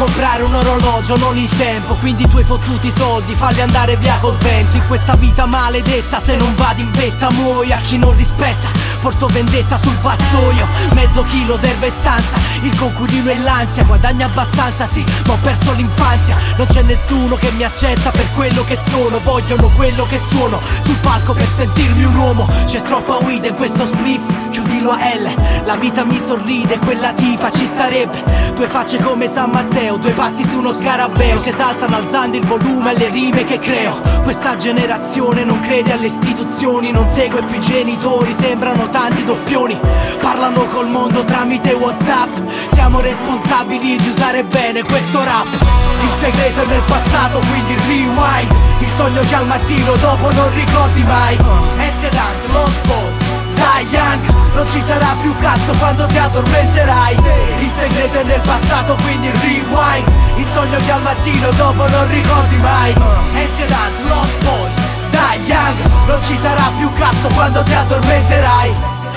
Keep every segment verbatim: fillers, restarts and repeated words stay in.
comprare un orologio, non il tempo. Quindi i tuoi fottuti soldi falli andare via col vento. In questa vita maledetta, se non vado in vetta muoio. A chi non rispetta porto vendetta sul vassoio. Mezzo chilo d'erba in stanza, il conculino e l'ansia. Guadagno abbastanza sì, ma ho perso l'infanzia. Non c'è nessuno che mi accetta per quello che sono. Vogliono quello che suono sul palco per sentirmi un uomo. C'è troppa weed in questo spliff, chiudilo a L. La vita mi sorride, quella tipa ci starebbe. Due facce come San Matteo, due pazzi su uno scarabeo. Si esaltano alzando il volume alle rime che creo. Questa generazione non crede alle istituzioni, non segue più i genitori, sembrano tanti doppioni. Parlano col mondo tramite WhatsApp. Siamo responsabili di usare bene questo rap. Il segreto è nel passato, quindi rewind. Il sogno che al mattino dopo non ricordi mai. Enzedante, Lost Boys, Die Young. Non ci sarà più cazzo quando ti addormenterai. Il segreto è nel passato, quindi rewind. Il sogno che al mattino dopo non ricordi mai. Enzedante, Lost Boys, Die Young. Non ci sarà più cazzo quando ti addormenterai.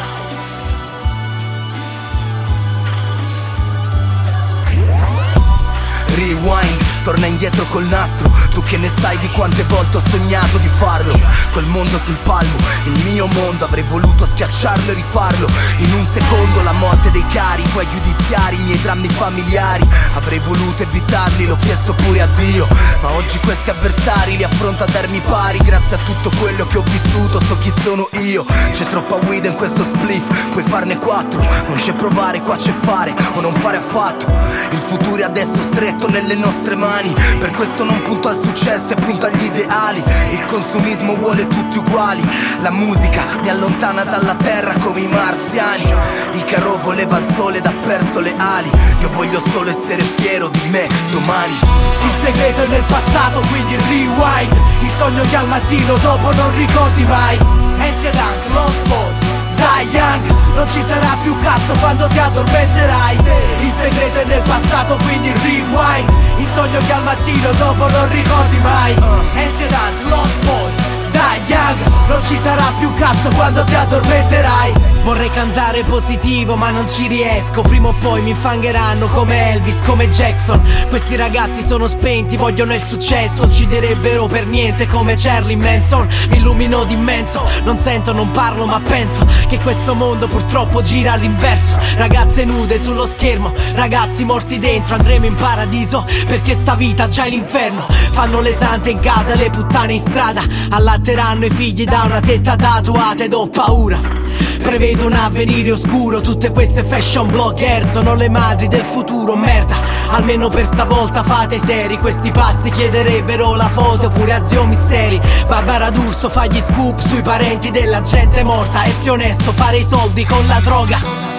Rewind, torna indietro col nastro. Tu che ne sai di quante volte ho sognato di farlo. Col mondo sul palmo, il mio mondo. Avrei voluto schiacciarlo e rifarlo. In un secondo la morte dei cari, poi giudiziari, i miei drammi familiari. Avrei voluto evitarli, l'ho chiesto pure a Dio. Ma oggi questi avversari li affronto a darmi pari. Grazie a tutto quello che ho vissuto, so chi sono io. C'è troppa weed in questo spliff, puoi farne quattro. Non c'è provare, qua c'è fare o non fare affatto. Il futuro è adesso stretto nelle nostre mani. Per questo non punto al successo e punto agli ideali. Il consumismo vuole tutti uguali. La musica mi allontana dalla terra come i marziani. Icaro voleva il sole ed ha perso le ali. Io voglio solo essere fiero di me domani. Il segreto è nel passato, quindi rewind. Il sogno che al mattino dopo non ricordi mai. Enzedante, Lost Boys, Die Young. Non ci sarà più cazzo quando ti addormenterai. Il segreto è nel passato, quindi rewind. Il sogno che al mattino dopo non ricordi mai. Enzedante, Lost Boys, Die Young. Non ci sarà più cazzo quando ti addormenterai. Vorrei cantare positivo ma non ci riesco. Prima o poi mi infangheranno come Elvis, come Jackson. Questi ragazzi sono spenti, vogliono il successo. Ucciderebbero per niente come Charlie Manson. Mi illumino d'immenso, non sento, non parlo ma penso che questo mondo purtroppo gira all'inverso. Ragazze nude sullo schermo, ragazzi morti dentro. Andremo in paradiso perché sta vita già è l'inferno. Fanno le sante in casa, le puttane in strada. Allatteranno i figli da una tetta tatuata ed ho paura. Prevedo un avvenire oscuro. Tutte queste fashion blogger sono le madri del futuro. Merda, almeno per stavolta fate i seri. Questi pazzi chiederebbero la foto pure a zio Misseri. Barbara D'Urso fa gli scoop sui parenti della gente morta. È più onesto fare i soldi con la droga.